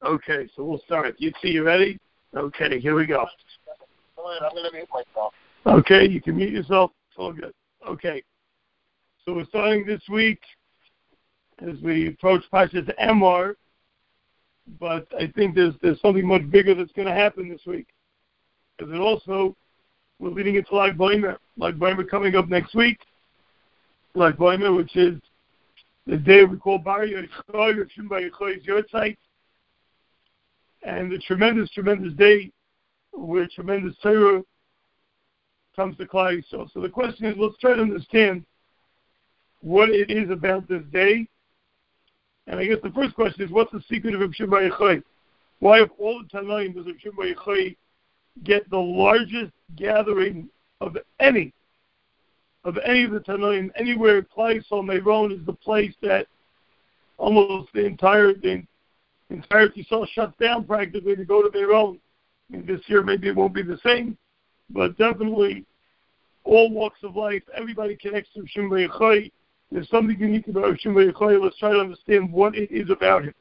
Okay, so we'll start. Yitzi, you ready? Okay, here we go. I'm going to mute myself. Okay, you can mute yourself. It's all good. Okay. So we're starting this week as we approach Parshas Emor, but I think there's something much bigger that's going to happen this week. Because it also, we're leading into Lag Baimer. Lag Baimer coming up next week. Lag Baimer, which is the day we call Bar Yochai, or Shim Bar Yochai's Yortzeit. And the tremendous day where tremendous Torah comes to Klal Yisrael. So the question is, let's try to understand what it is about this day. And I guess the first question is, what's the secret of Shim Bar Yochai? Why, of all the Tanaim, does Shim Bar Yochai get the largest gathering of any of the Tanaim? Anywhere Klal Yisrael Meron is the place that almost the entirety Yisrael shuts down practically to go to Meron. I mean, this year maybe it won't be the same, but definitely all walks of life, everybody connects to Shim Bar Yochai. There's something unique about Shim Bar Yochai. Let's try to understand what it is about him.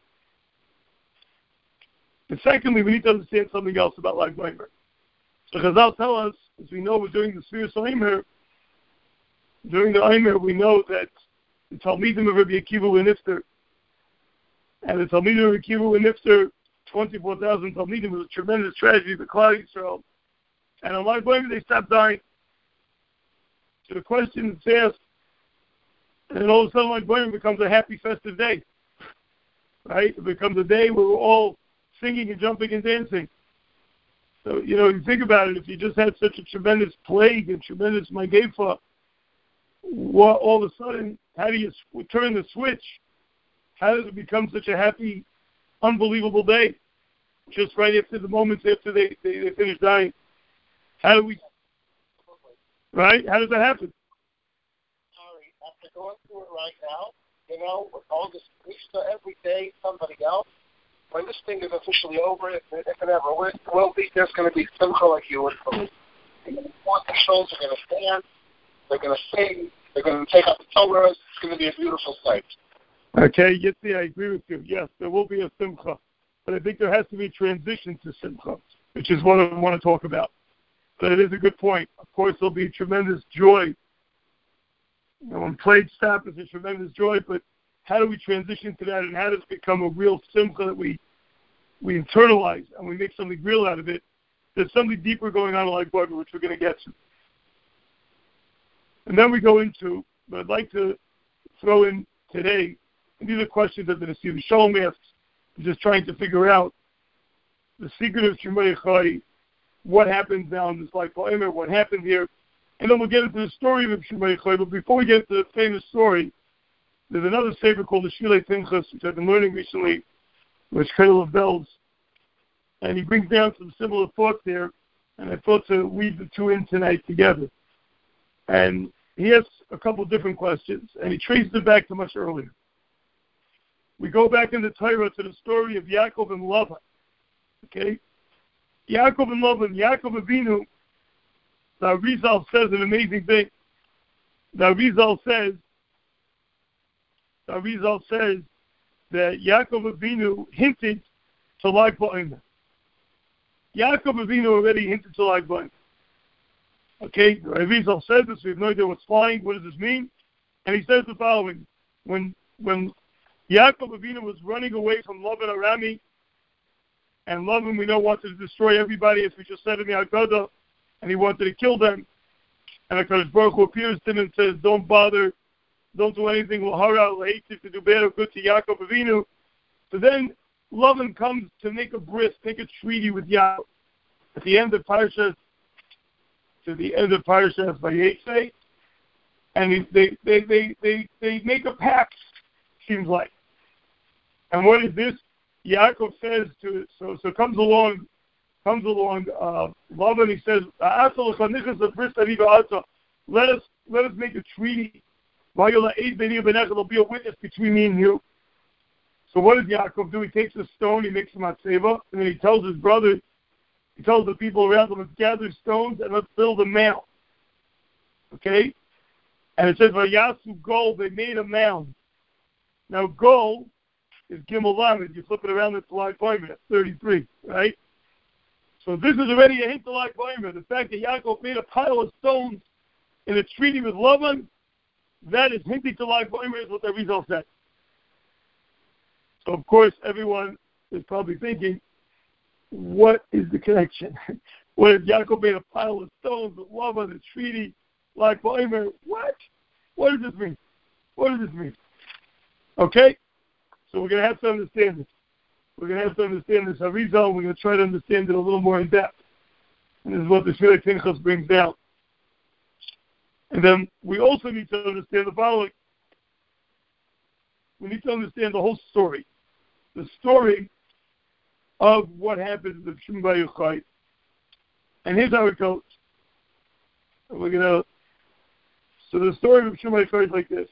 And secondly, we need to understand something else about Lag Baimer. So Chazal tell us, as we know, during the Eimer, we know that the Talmidim of Rabbi Akiva were nifter. And the Talmidim of Rabbi Akiva were nifter, 24,000 Talmidim, was a tremendous tragedy for Klal Yisrael. And on Lag Baimer, they stopped dying. So the question is asked, and then all of a sudden Lag Baimer becomes a happy, festive day. Right? It becomes a day where we're all singing and jumping and dancing. So, you think about it, if you just had such a tremendous plague and tremendous Mageifa, all of a sudden, how do you turn the switch? How does it become such a happy, unbelievable day? Just right after the moments after they finish dying. How do we, right? How does that happen? Sorry, after going through it right now, with all this every day, somebody else, when this thing is officially over, if it ever will be, there's going to be simcha like you would believe. The shows are going to stand, they're going to sing, they're going to take out the Torah. It's going to be a beautiful sight. Okay, Yitzi, I agree with you. Yes, there will be a simcha, but I think there has to be a transition to simcha, which is what I want to talk about. But it is a good point. Of course, there'll be tremendous joy. When plagues stop, it's a tremendous joy, but how do we transition to that, and how does it become a real simcha that we internalize and we make something real out of it? There's something deeper going on in Lag Baimer, which we're going to get to. And then we go into, but I'd like to throw in today, and these are questions that the Nesiv Shalom asks, just trying to figure out the secret of Shim Bar Yochai, what happens now in this Lag Baimer, what happened here, and then we'll get into the story of Shim Bar Yochai. But before we get into the famous story, there's another sefer called the Shilei Pinchas, which I've been learning recently, which Kedel of Bells, and he brings down some similar thoughts there, and I thought to weave the two in tonight together. And he asks a couple different questions, and he traces it back to much earlier. We go back in the Torah to the story of Yaakov and Lavan. Okay? Yaakov and Lavan, Yaakov Avinu, the Arizal says an amazing thing. The Arizal says that Yaakov Avinu hinted to Lag Baimer. Yaakov Avinu already hinted to Lag Baimer. Okay, Arizal says this, we have no idea what's flying, what does this mean? And he says the following, when Yaakov Avinu was running away from Lavan Arami, and Lavan, we know, wanted to destroy everybody, as we just said in the Haggadah, and he wanted to kill them, and HaKadosh Baruch Hu appears to him and says, don't bother, don't do anything, to do bad or good to Yaakov Avinu. So then Lavan comes to make a bris, make a treaty with Yaakov. At the end of Parashas Vayetze, and they make a pact, seems like. And what is this? Yaakov says so comes along Lavan, he says, let us make a treaty. There'll be a witness between me and you. So what does Yaakov do? He takes a stone, he makes a matzeva, and then he tells his brother, he tells the people around him, let's gather stones and let's build a mound. Okay? And it says, Vayasu Gol, they made a mound. Now Gol is Gimel Lamed. You flip it around, it's Lag Baimer, 33, right? So this is already a hint to Lag Baimer. The fact that Yaakov made a pile of stones in a treaty with Lavan, that is hinting to Lag Baimer, is what the Arizal said. So, of course, everyone is probably thinking, what is the connection? What if Yaakov made a pile of stones with Lavan, a treaty, Lag Baimer? What? What does this mean? What does this mean? Okay? So we're going to have to understand this. We're going to have to understand this Arizal. We're going to try to understand it a little more in depth. And this is what the Shmuley Pinchas brings down. And then we also need to understand the following. We need to understand the whole story. The story of what happened to Shimon Bar Yochai. And here's how it goes. So the story of Shimon Bar Yochai is like this.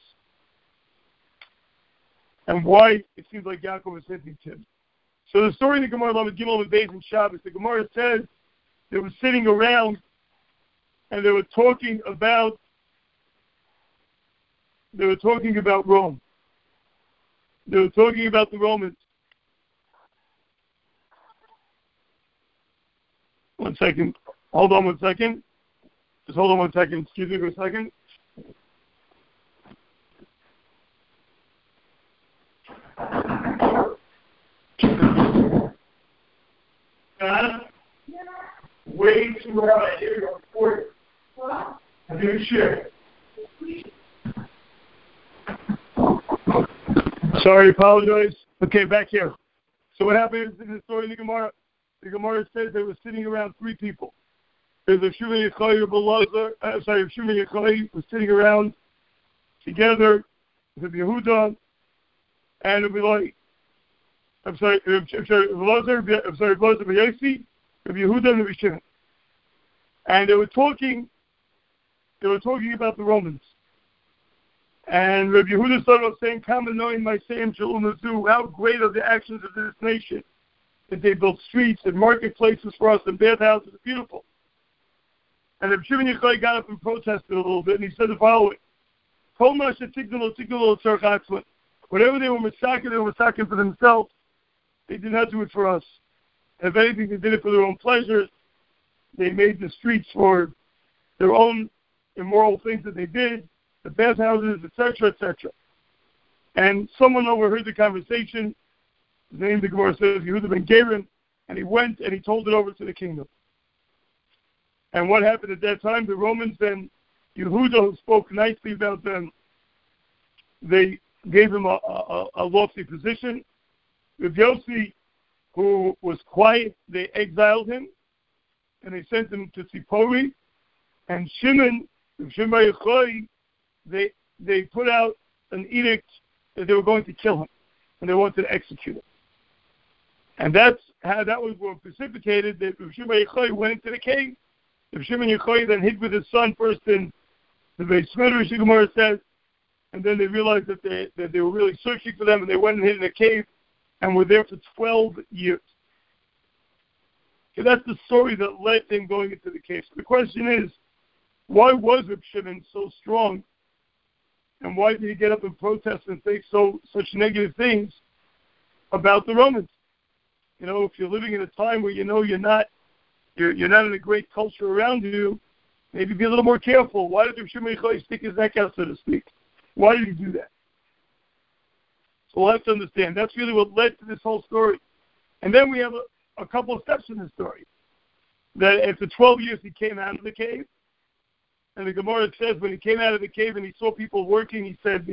And why it seems like Yaakov is hinting to him. So the story in the Gemara, Lamed Gimel and Beis and Shabbos, the Gemara says they were sitting around and they were talking about Rome. They were talking about the Romans. One second. Hold on one second. Just hold on one second. Excuse me for a second. Way too loud. Here we go. For you. I'm going to share. Sorry, apologize. Okay, back here. So what happened in the story in the Gemara? The Gemara says they were sitting around three people. There's a Shimon Yochai Shimon Yochai was sitting around together with Yehuda and Rabbi Yossi, Rabbi Yehuda and Rabbi Shimon. And they were talking about the Romans. And Rabbi Yehuda started off saying, how great are the actions of this nation, that they built streets and marketplaces for us and bathhouses, beautiful. And Rabbi Shimon Yochai got up and protested a little bit, and he said the following, whatever they were massacring for themselves, they did not do it for us. And if anything, they did it for their own pleasures. They made the streets for their own immoral things that they did, the bathhouses, etc., etc. And someone overheard the conversation. His name, the Gemara says, Yehuda ben Gerin, and he went and he told it over to the kingdom. And what happened at that time? The Romans and Yehuda, who spoke nicely about them, they gave him a lofty position. Rabbi Yossi, who was quiet, they exiled him, and they sent him to Tzipori. And Shimon Bar Yochai, they put out an edict that they were going to kill him, and they wanted to execute him. And that's how that was what precipitated that Shimon Bar Yochai went into the cave. Shimon Bar Yochai then hid with his son first in the Beis Medrash, the Gemara says, and then they realized that they were really searching for them, and they went and hid in a cave and were there for 12 years. So that's the story that led them going into the cave. So the question is, why was Reb Shimon so strong? And why did he get up and protest and say such negative things about the Romans? You know, if you're living in a time where you know you're not in a great culture around you, maybe be a little more careful. Why did Reb Shimon stick his neck out, so to speak? Why did he do that? So we'll have to understand. That's really what led to this whole story. And then we have a couple of steps in the story. That after 12 years he came out of the cave. And the Gemara says when he came out of the cave and he saw people working, he said,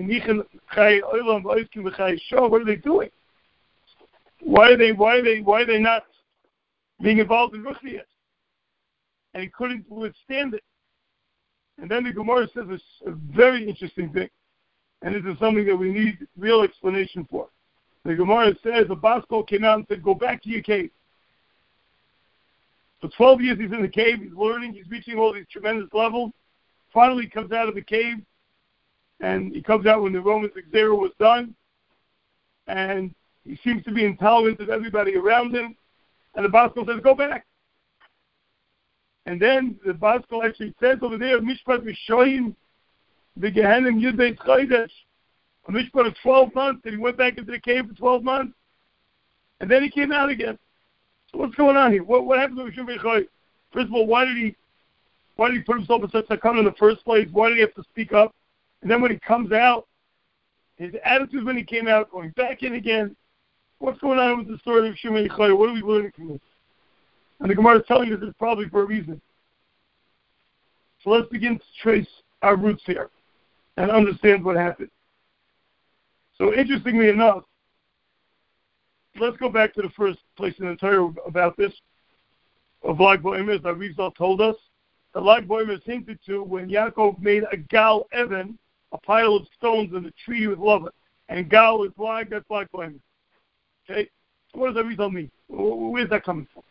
what are they doing? Why are they not being involved in Ruchnias? And he couldn't withstand it. And then the Gemara says a very interesting thing. And this is something that we need real explanation for. The Gemara says the Baskol came out and said, go back to your cave. For 12 years he's in the cave, he's learning, he's reaching all these tremendous levels. Finally he comes out of the cave, and he comes out when the Roman Xera was done, and he seems to be intolerant of everybody around him, and the Baskol says, go back. And then the Baskol actually says over there, Mishpat Mishoyim, the Gehenim Yud Beit Chodesh. a mishpat of 12 months, and he went back into the cave for 12 months, and then he came out again. So what's going on here? What happened to Rishon Bechai? First of all, why did he put himself in such a sakana in the first place? Why did he have to speak up? And then when he comes out, his attitude when he came out, going back in again. What's going on with the story of Shimon Yechai? What are we learning from this? And the Gemara is telling us it's probably for a reason. So let's begin to trace our roots here and understand what happened. So interestingly enough, let's go back to the first place in the Torah about this, of Lag BaOmer, as the Arizal told us. The Lag BaOmer is hinted to when Yaakov made a gal Evan, a pile of stones in the treaty with Lavan. And gal is Lag, that's Lag BaOmer. Okay? So what does that Arizal mean? Where's that coming from?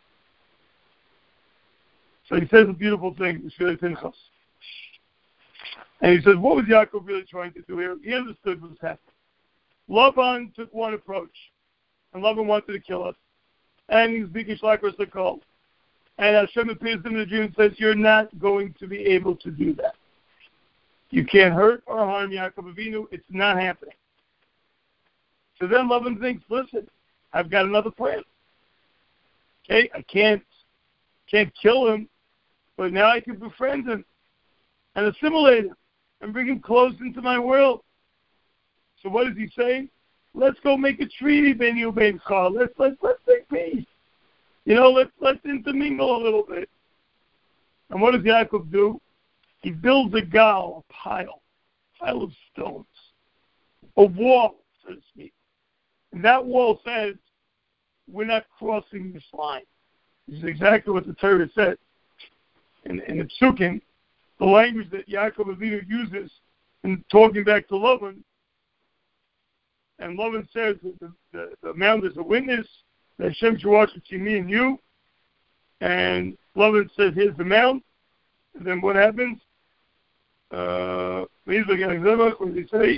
So he says a beautiful thing, Shvili Pinchas. And he says, what was Yaakov really trying to do here? He understood what was happening. Lavan took one approach, and Lavan wanted to kill us. And he's Bikish Lakros the call. And Hashem appears to him in the dream and says, you're not going to be able to do that. You can't hurt or harm Yaakov Avinu. It's not happening. So then Lavan thinks, listen, I've got another plan. Okay, I can't kill him, but now I can befriend him and assimilate him and bring him close into my world. So what does he say? Let's go make a treaty, Ben you, Ben Chal. Let's make peace. Let's intermingle a little bit. And what does Yaakov do? He builds a gal, a pile of stones, a wall, so to speak. And that wall says, we're not crossing this line. This is exactly what the Torah said. In the Psukim, the language that Yaakov Avinu uses in talking back to Lavan, and Lavan says that the mound is a witness, that Hashem should watch between me and you, and Lavan says, here's the mound, and then what happens? What did he say?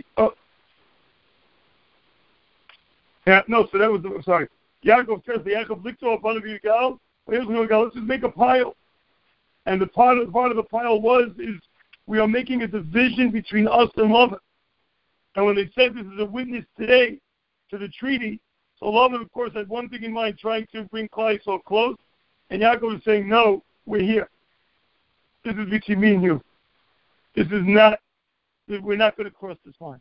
So that was, sorry. Yaakov says, the Yaakov licked off one of you gal, let's just make a pile. And the part of the pile is we are making a division between us and Lavan. And when they said this is a witness today to the treaty, so Lavan, of course, had one thing in mind, trying to bring Klal so close, and Yaakov is saying, no, we're here. This is between me and you. We're not going to cross this line.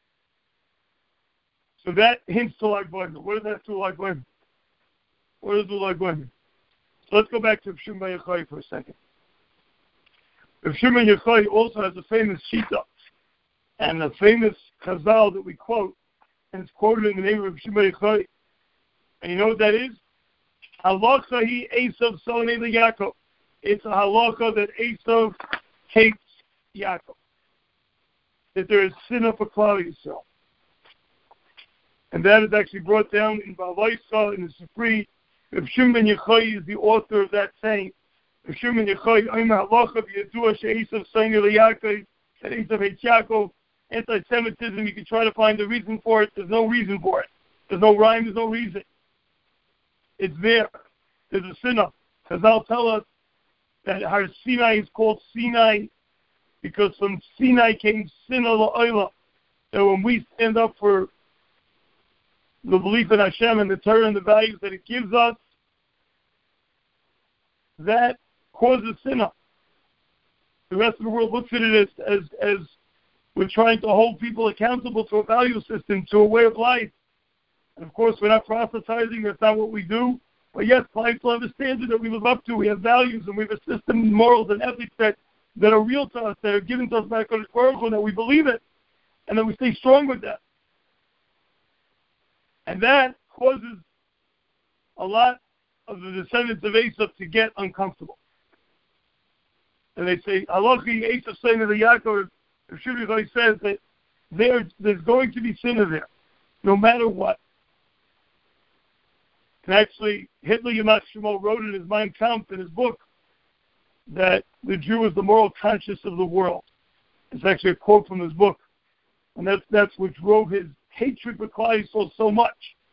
So that hints to Lag BaOmer. What does that do to Lag BaOmer? What does it do Lag BaOmer? So let's go back to Shimon Bar Yochai for a second. Shimon Bar Yochai also has a famous shita and a famous chazal that we quote, and it's quoted in the name of Shimon Bar Yochai. And you know what that is? Halacha hi Esav sonei leYaakov. It's a halacha that Esav hates Yaakov. That there is sin for Klal Yisrael. And that is actually brought down in Balaisa, in the Sifri. If Shimon Yochai is the author of that saying, if Shimon Yochai, halacha v'yadua she'esav sonei leYaakov, that Esav hates Yaakov, anti-Semitism, you can try to find a reason for it. There's no reason for it. There's no rhyme, there's no reason. It's there. There's a sinah. Chazal tell us that Har Sinai is called Sinai because from Sinai came Sinah La'olam. So when we stand up for the belief in Hashem and the Torah and the values that it gives us, that causes sinah. The rest of the world looks at it as we're trying to hold people accountable to a value system, to a way of life. And of course, we're not proselytizing, that's not what we do. But yes, clients will understand it that we live up to. We have values and we have a system, morals and ethics that are real to us, that are given to us by HaKadosh Baruch Hu, and that we believe it. And that we stay strong with that. And that causes a lot of the descendants of Esav to get uncomfortable. And they say, Halachi Esav sonei leYaakov. If Shimon says that there's going to be sinner there, no matter what. And actually, Hitler Yamach Shemo wrote in his Mein Kampf, in his book, that the Jew is the moral conscience of the world. It's actually a quote from his book. And that's what drove his hatred for Klal Yisrael so much.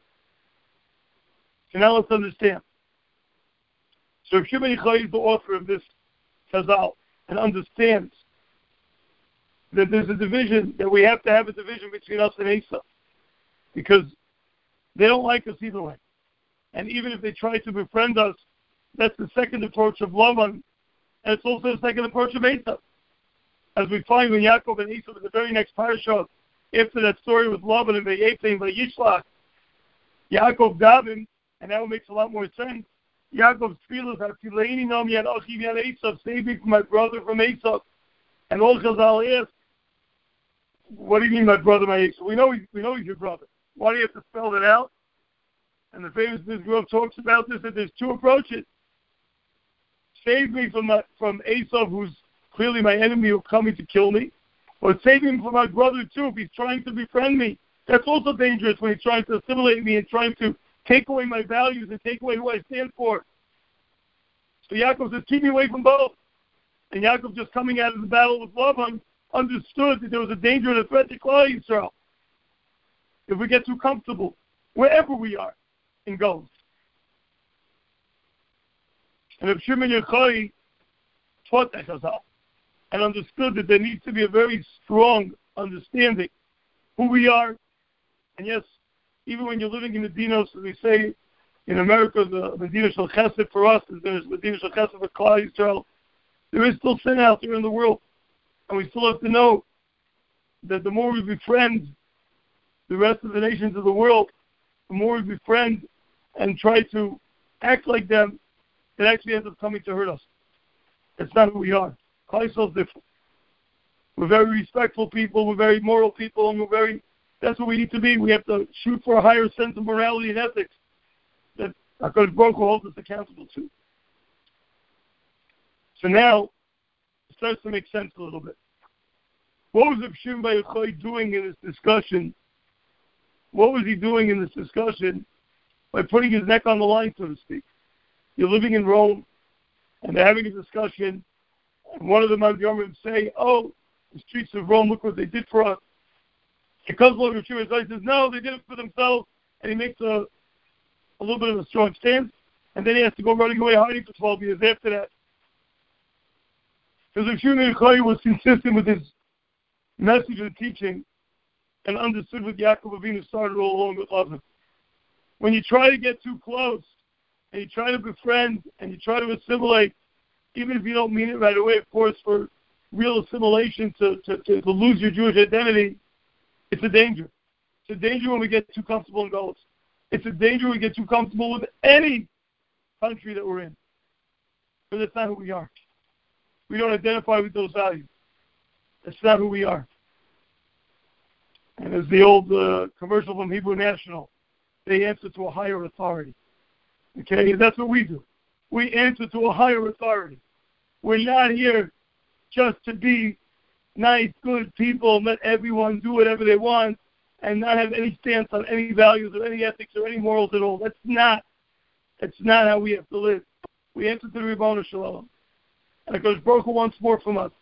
So now let's understand. So if Shimon Yochai is the author of this Chazal and understands that there's a division, that we have to have a division between us and Esau, because they don't like us either way. And even if they try to befriend us, that's the second approach of Lavan, and it's also the second approach of Esau. As we find when Yaakov and Esau in the very next parasha, after that story with Lavan and Vayetze and Vayishlach, Yaakov davened, and now it makes a lot more sense. Yaakov's tefillah, Hatileini Nam Yad Achiv Yad Esau, save me from my brother from Esau. And all Chazal asked, what do you mean my brother, my Esau? We know he's your brother. Why do you have to spell it out? And the famous Mizrach talks about this, that there's two approaches. Save me from Esau, who's clearly my enemy, who's coming to kill me, or save him from my brother too, if he's trying to befriend me. That's also dangerous when he's trying to assimilate me and trying to take away my values and take away who I stand for. So Yaakov says, keep me away from both. And Yaakov, just coming out of the battle with Lavan, understood that there was a danger and a threat to Klal Yisrael. If we get too comfortable, wherever we are, in goals. And if Shimon Yochai taught that Chazal and understood that there needs to be a very strong understanding who we are. And yes, even when you're living in Medinos, as we say in America, the Medina Shel Chesed for us, and there's Medina Shel Chesed for Klal Yisrael, there is still sin out there in the world. And we still have to know that the more we befriend the rest of the nations of the world, the more we befriend and try to act like them, it actually ends up coming to hurt us. It's not who we are. Klal Yisrael is different. We're very respectful people, we're very moral people, and that's what we need to be. We have to shoot for a higher sense of morality and ethics that HaKadosh Baruch Hu holds us accountable to. So now, it starts to make sense a little bit. What was Shimon Bar Yochai doing in this discussion? What was he doing in this discussion by putting his neck on the line, so to speak? You're living in Rome, and they're having a discussion, and one of the Yomim say, oh, the streets of Rome, look what they did for us. It comes along with Shimon and says, no, they did it for themselves, and he makes a little bit of a strong stance, and then he has to go running away hiding for 12 years after that. Because if Shimon was consistent with his message and teaching, and understood what Yaakov Avinu started all along with Lavan. When you try to get too close, and you try to befriend, and you try to assimilate, even if you don't mean it right away, of course, for real assimilation to lose your Jewish identity, it's a danger. It's a danger when we get too comfortable in goals. It's a danger when we get too comfortable with any country that we're in. But that's not who we are. We don't identify with those values. That's not who we are. And as the old commercial from Hebrew National, they answer to a higher authority. Okay, that's what we do. We answer to a higher authority. We're not here just to be nice, good people and let everyone do whatever they want and not have any stance on any values or any ethics or any morals at all. That's not how we have to live. We answer to the Ribono Shel Olam. And HaKadosh Baruch Hu wants more from us.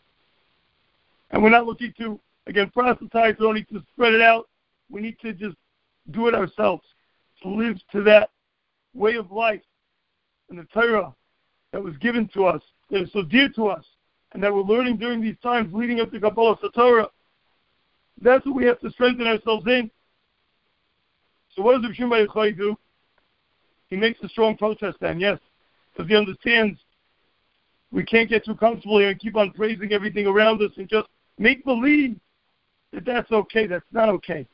And we're not looking to, again, proselytize. We don't need to spread it out. We need to just do it ourselves, to live to that way of life and the Torah that was given to us, that is so dear to us, and that we're learning during these times leading up to Kabbalah Satorah. That's what we have to strengthen ourselves in. So what does Shimon Bar Yochai do? He makes a strong protest then, yes, because he understands we can't get too comfortable here and keep on praising everything around us and just make believe that that's okay. That's not okay.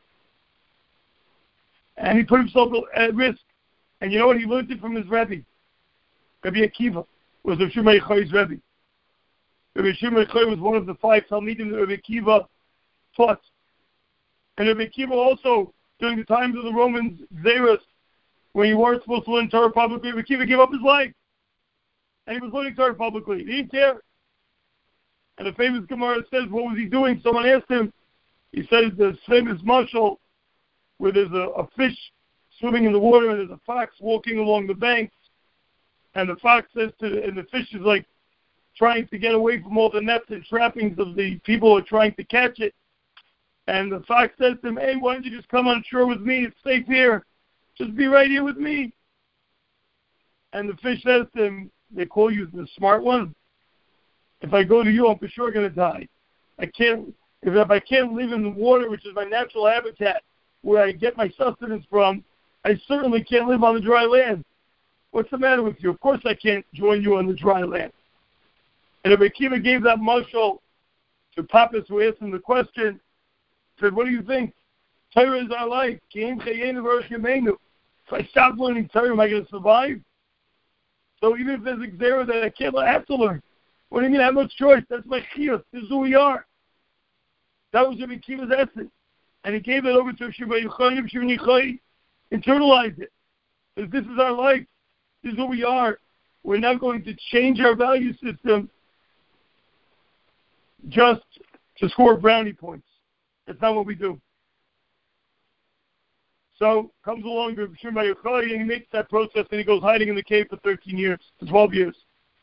And he put himself at risk. And you know what? He learned it from his Rebbe. Rabbi Akiva was Rav Shimon Bar Yochai's Rebbe. Rabbi Shimon Bar Yochai was one of the 5 Talmidim that Rabbi Akiva taught. And Rabbi Akiva also, during the times of the Romans, Xeris, when you weren't supposed to learn Torah publicly, Rabbi Akiva gave up his life. And he was learning Torah publicly. He didn't care. And the famous Gemara says, what was he doing? Someone asked him. He said the famous mashal where there's a fish swimming in the water and there's a fox walking along the banks. And the fox says and the fish is like trying to get away from all the nets and trappings of the people who are trying to catch it. And the fox says to him, hey, why don't you just come on shore with me? It's safe here. Just be right here with me. And the fish says to him, they call you the smart one. If I go to you, I'm for sure going to die. If I can't live in the water, which is my natural habitat, where I get my sustenance from, I certainly can't live on the dry land. What's the matter with you? Of course I can't join you on the dry land. And Rabbi Akiva gave that mashal to Papas, who asked him the question, said, what do you think? Torah is our life. If I stop learning Torah, am I going to survive? So even if there's a xera that I have to learn. What do you mean I have no choice? That's my chiyus. This is who we are. That was Rabbi Akiva's essence. And he gave it over to Shimon Yochai. Internalize it. Because this is our life. This is who we are. We're not going to change our value system just to score brownie points. That's not what we do. So comes along Rabbi Shimon Yochai, and he makes that process, and he goes hiding in the cave for 13 years, for 12 years.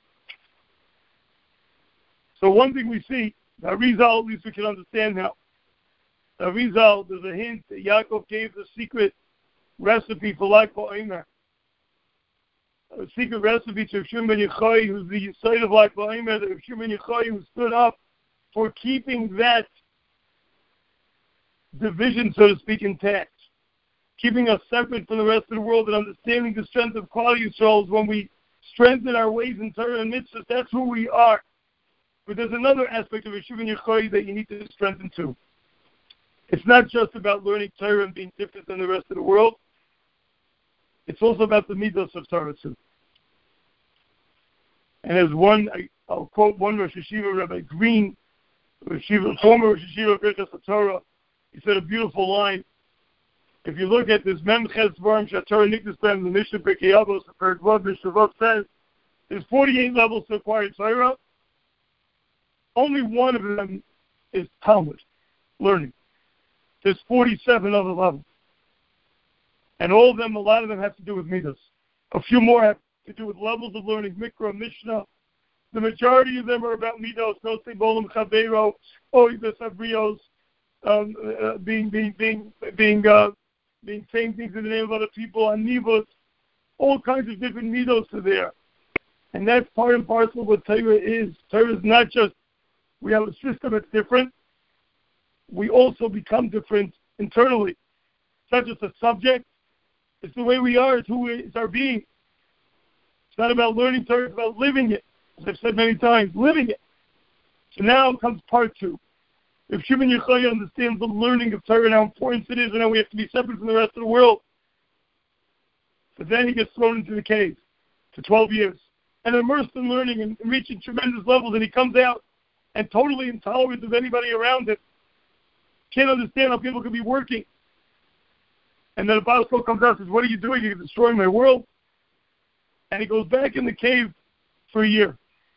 So one thing we see, the Arizal, at least we can understand now. The Arizal, there's a hint that Yaakov gave the secret recipe for Lag BaOmer. A secret recipe to Shimon ben Yochai, who's the site of Lag BaOmer, that Shimon ben Yochai, who stood up for keeping that division, so to speak, intact. Keeping us separate from the rest of the world and understanding the strength of Klal Yisrael is when we strengthen our ways in Torah and mitzvahs. That's who we are. But there's another aspect of Shimon ben Yochai that you need to strengthen too. It's not just about learning Torah and being different than the rest of the world. It's also about the midos of Torah too. And there's one, I'll quote one Rosh Hashiva, Rabbi Green, former Rosh Hashiva of Birkas HaTorah. He said a beautiful line. If you look at this Mem Ches Dvarim Shatorah Nikdas B'hem, the Mishnah Pirkei Avos, the Perek Vav, Mishnah Vav says, there's 48 levels to acquire Torah. Only one of them is Talmud, learning. There's 47 other levels. And all of them, a lot of them have to do with midos. A few more have to do with levels of learning, Mikra, Mishnah. The majority of them are about midos, Nosei Bolam Chaveiro, Oidas Abrios, saying things in the name of other people, Anivot, all kinds of different midos are there. And that's part and parcel of what Torah is. Torah is not just, we have a system that's different, we also become different internally. It's not just a subject, it's the way we are, it's our being. It's not about learning Torah, it's about living it. As I've said many times, living it. So now comes part two. If Shimon Yochai understands the learning of Torah and how important it is and how we have to be separate from the rest of the world, but then he gets thrown into the cave for 12 years and immersed in learning and reaching tremendous levels, and he comes out and totally intolerant of anybody around him. Can't understand how people could be working. And then the Baal Shem comes out and says, what are you doing? You're destroying my world. And he goes back in the cave for a year.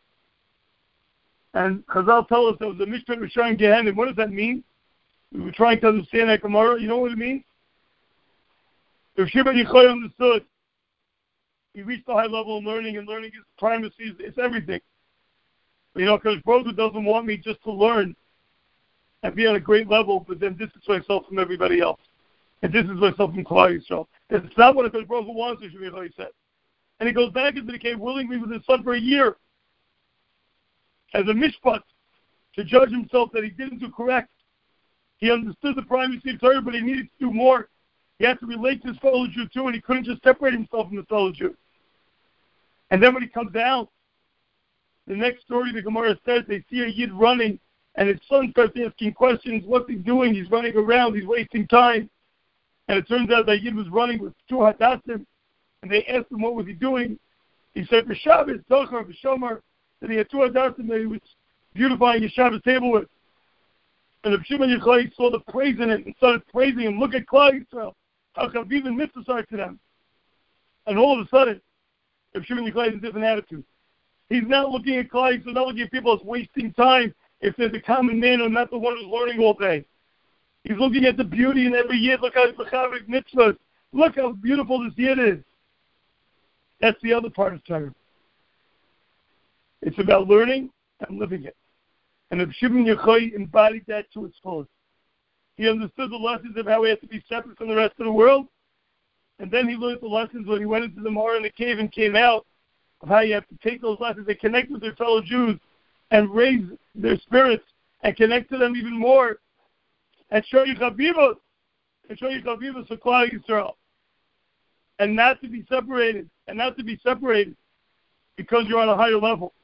And Chazal tell us there was a Mishpat Rishon Gehenim. What does that mean? We were trying to understand that Gemara. You know what it means? If Shimon Yochai understood, he reached a high level of learning, and learning is primacy, it's everything. But because Baruch Hu doesn't want me just to learn and be on a great level, but then distance myself from everybody else. And distance myself from Klal Yisrael. It's not what Baruch Hu wants, Shimon Yochai said. And he goes back into the cave willingly with his son for a year as a mishpat to judge himself that he didn't do correct. He understood the primacy of Torah, but he needed to do more. He had to relate to his fellow Jew too, and he couldn't just separate himself from the fellow Jew. And then when he comes out, the next story the Gemara says, they see a Yid running, and his son starts asking questions. What's he doing? He's running around. He's wasting time. And it turns out that Yid was running with two Hadassim, and they asked him what was he doing. He said, for Shabbos, Zohar, for Shomer, that he had two Hadassim that he was beautifying his Shabbos table with. And if Shimon Yochai saw the praise in it and started praising him, look at Klal Yisrael, how Chaviv and mitzvahs are to them. And all of a sudden, if Shimon Yochai has a different attitude, he's not looking at Klal Yisrael, not looking at people as wasting time if they're the common man or not the one who's learning all day. He's looking at the beauty in every Yid. Look how he's mechaverik mitzvahs. Look how beautiful this Yid is. That's the other part of Torah. It's about learning and living it. And if Shimon Yochai embodied that to its fullest, he understood the lessons of how he had to be separate from the rest of the world, and then he learned the lessons when he went into the Mara in the cave and came out, of how you have to take those lessons and connect with their fellow Jews and raise their spirits and connect to them even more, and show you Chabibos, for Klal Yisrael, and not to be separated, because you're on a higher level.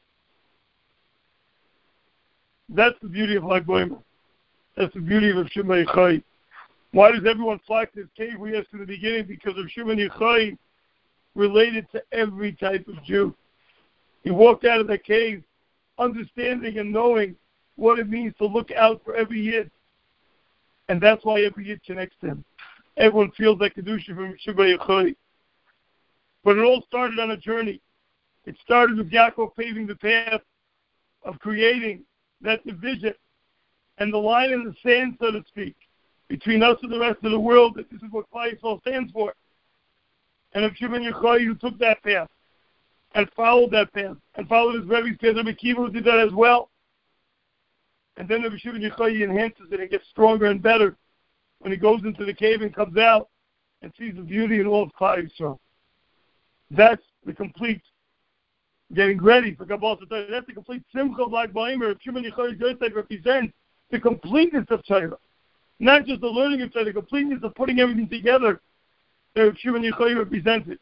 That's the beauty of Lag BaOmer. That's the beauty of Shimon Yochai. Why does everyone flock to this cave? We asked in the beginning, because of Shimon Yochai related to every type of Jew. He walked out of that cave understanding and knowing what it means to look out for every Yid. And that's why every Yid connects to him. Everyone feels that Kedusha from Shimon Yochai. But it all started on a journey. It started with Yaakov paving the path of creating that division and the line in the sand, so to speak, between us and the rest of the world, that this is what Klal Yisrael stands for. And of Shimon Yochai, who took that path and followed that path and followed his Rebbe's path, Rebbe Kiva did that as well. And then of Shimon Yochai, he enhances it and gets stronger and better when he goes into the cave and comes out and sees the beauty in all of Klal Yisrael. That's the complete getting ready for Kabbalah. That's the complete Simcha of Lag BaOmer. Shimon Yochai Yosef represents the completeness of Torah. Not just the learning of Torah, the completeness of putting everything together that Shimon Yochai represented.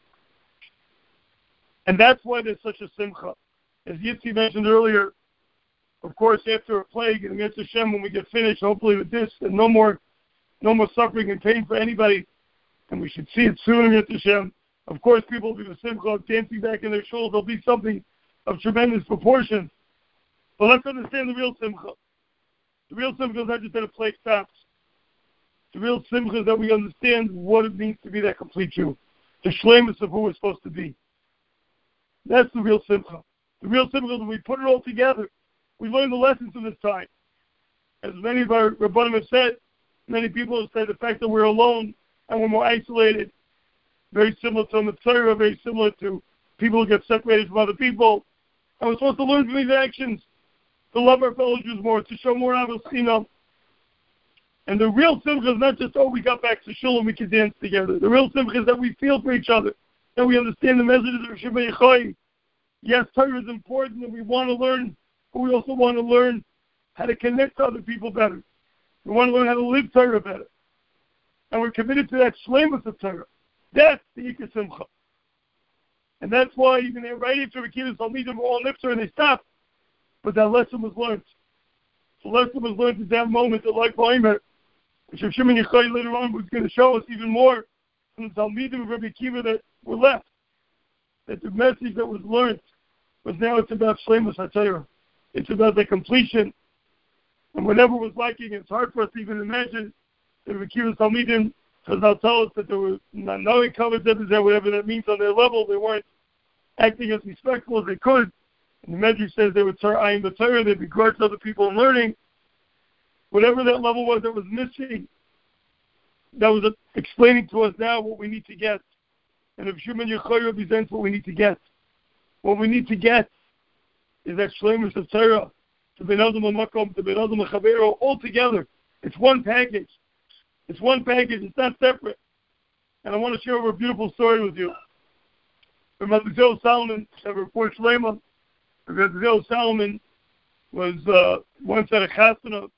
And that's why there's such a Simcha. As Yitzi mentioned earlier, of course, after a plague, and Mitzvah Hashem, when we get finished, hopefully with this, and no more suffering and pain for anybody, and we should see it soon, Mitzvah Hashem. Of course, people will be the Simcha of dancing back in their shuls. There'll be something of tremendous proportions. But let's understand the real Simcha. The real Simcha is not just that a plague stops. The real Simcha is that we understand what it means to be that complete Jew. The shleimus of who we're supposed to be. That's the real Simcha. The real Simcha is when we put it all together. We learn the lessons of this time. As many of our Rabbanim have said, many people have said the fact that we're alone and we're more isolated, very similar to Mitzvah, very similar to people who get separated from other people. And we're supposed to learn from these actions to love our fellow Jews more, to show more avos. And the real Simcha is not just, we got back to shul and we can dance together. The real Simcha is that we feel for each other, that we understand the messages of Shimon Yochai. Yes, Torah is important and we want to learn, but we also want to learn how to connect to other people better. We want to learn how to live Torah better. And we're committed to that shleimus of Torah. That's the Ikar Simcha. And that's why even right after we keep this Talmidim were all nifter and they stopped, but that lesson was learned. The lesson was learned at that moment that Lag BaOmer, which Shimon Yochai later on was going to show us even more from the Talmidim of Rebbe Kiva that were left. That the message that was learned was now it's about Shleimus HaTorah. It's about the completion. And whatever was lacking, it's hard for us to even imagine that Rebbe Kiva's Talmidim, because they'll tell us that they were not knowing covered that whatever that means on their level, they weren't acting as respectful as they could. And the Medrash says they would eyeing the Torah, they'd begrudge other people in learning. Whatever that level was that was missing, that was explaining to us now what we need to get. And if Shimon Yochai represents what we need to get. What we need to get is that shleimus of Torah, to Ben Adam HaMakom, to Ben Adam HaChavero, all together. It's one package. It's one package. It's not separate. And I want to share a beautiful story with you. Rabbi Zeo Salomon, Report Shlema, Rabbi Zeo Salomon was once at a chasana,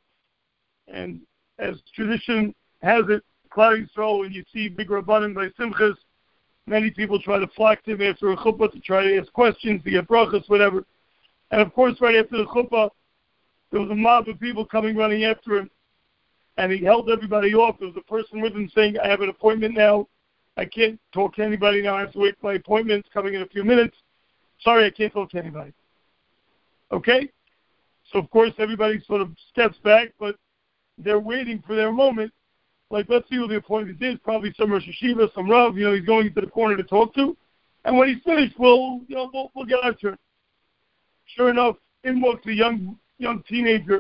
and as tradition has it, Klal Yisrael, when you see big Rabbanim by Simchas, many people try to flock to him after a chuppah to try to ask questions, to get brachas, whatever. And of course, right after the chuppah, there was a mob of people coming running after him, and he held everybody off. There was a person with him saying, I have an appointment now. I can't talk to anybody now. I have to wait for my appointment. It's coming in a few minutes. Sorry, I can't talk to anybody. Okay? So, of course, everybody sort of steps back, but they're waiting for their moment. Like, let's see what the appointment is. Probably some Rosh Hashiva, some Rav, he's going into the corner to talk to. And when he's finished, we'll get our turn. Sure enough, in walks a young teenager,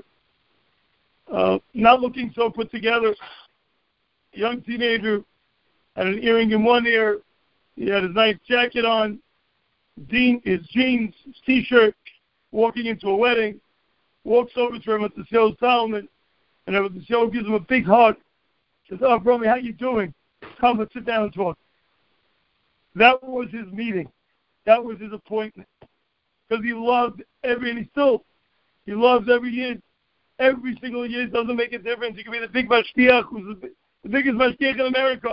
not looking so put together. A young teenager had an earring in one ear. He had his nice jacket on, his jeans, his T-shirt, walking into a wedding, walks over to Rabbi Zeo Salomon, and Rabbi Zeo gives him a big hug. Says, Bromi, how you doing? Come, let's sit down and talk. That was his meeting. That was his appointment. Because he loved he loves every Yid. Every single year doesn't make a difference. You can be the big mashgiach, who's the biggest mashgiach in America.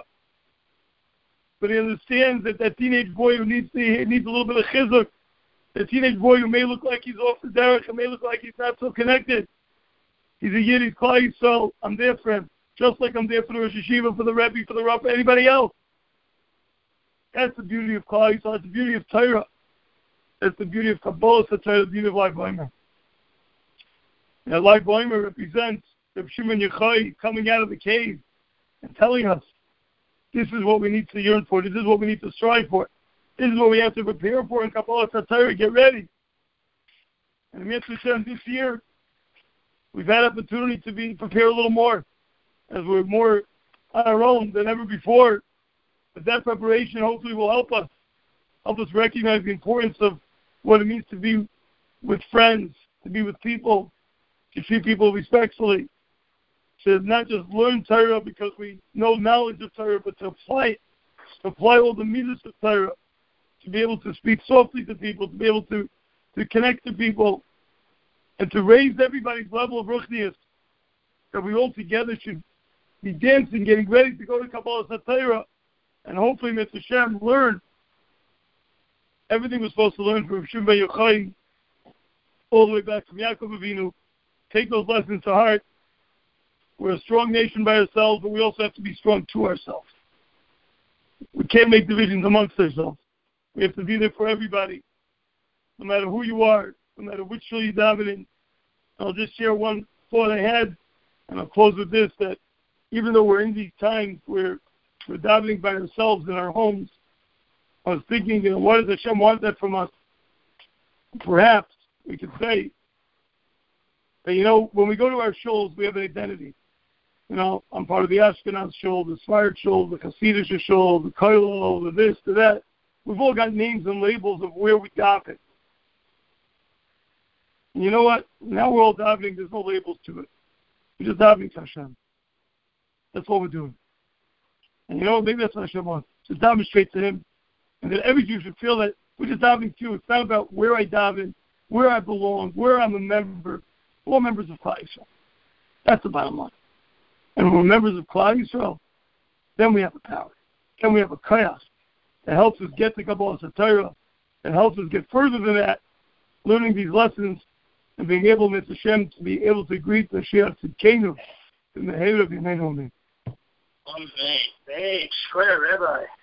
But he understands that teenage boy who needs a little bit of chizuk, the teenage boy who may look like he's off the derech, and may look like he's not so connected. He's a yid, he's Klal Yisrael. I'm there for him. Just like I'm there for the Rosh Hashiva, for the Rebbe, for the Rav, for anybody else. That's the beauty of Klal Yisrael. That's the beauty of Torah. That's the beauty of Kabbalah. That's the beauty of Leib Weimer. Now, Leib Weimer represents Reb Shimon Yochai coming out of the cave and telling us, this is what we need to yearn for. This is what we need to strive for. This is what we have to prepare for in Kabbalah Torah. Get ready. And Mitzvah Shem, this year, we've had opportunity to be prepared a little more, as we're more on our own than ever before. But that preparation hopefully will help us recognize the importance of what it means to be with friends, to be with people, to treat people respectfully, to not just learn Torah because we know knowledge of Torah, but to apply it, to apply all the mitzvahs of Torah, to be able to speak softly to people, to be able to connect to people, and to raise everybody's level of ruchnius, that we all together should be dancing, getting ready to go to Kabbalah Torah, and hopefully, Mitzvah Shem, learn everything we're supposed to learn from Shimon Yochai, all the way back from Yaakov Avinu. Take those lessons to heart. We're a strong nation by ourselves, but we also have to be strong to ourselves. We can't make divisions amongst ourselves. We have to be there for everybody, no matter who you are, no matter which shul you daven in. I'll just share one thought I had, and I'll close with this, that even though we're in these times where we're davening by ourselves in our homes, I was thinking, what does Hashem want that from us? Perhaps we could say that, when we go to our shuls, we have an identity. I'm part of the Ashkenaz shul, the Sfarad shul, the Hasidic shul, the Koilel, the this, the that. We've all got names and labels of where we daven. And you know what? Now we're all davening. There's no labels to it. We're just davening to Hashem. That's all we're doing. And maybe that's what Hashem wants. To demonstrate to Him. And that every Jew should feel that we're just davening to. It's not about where I daven, where I belong, where I'm a member. We're all members of Klal Yisrael. That's the bottom line. And when we're members of Klal Yisrael, then we have a power. Then we have a chaos that helps us get to Kabbalah Torah, that helps us get further than that, learning these lessons and being able, Mitzvah Shem, to be able to greet the Shiach Tzidkenu in the Heir of Yemeinu Amen. Thanks, Square Rabbi.